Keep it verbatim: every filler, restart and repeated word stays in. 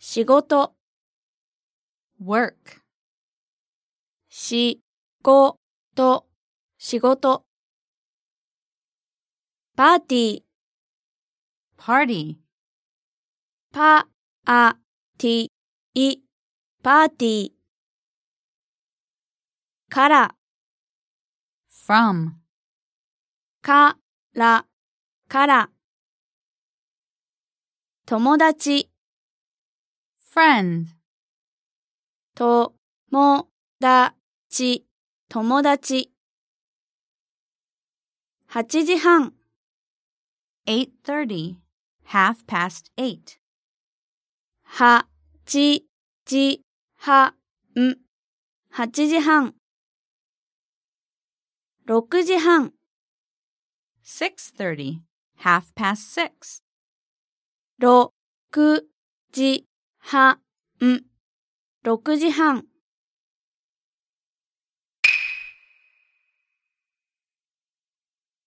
仕事 work しごと仕事パーティー party パーティーパーティーから from からから友達 friend ともだち友達はちじはん eight thirty half past eight はちじはんはちじはんろくじはん six thirty half past six ろくじはんろくじはん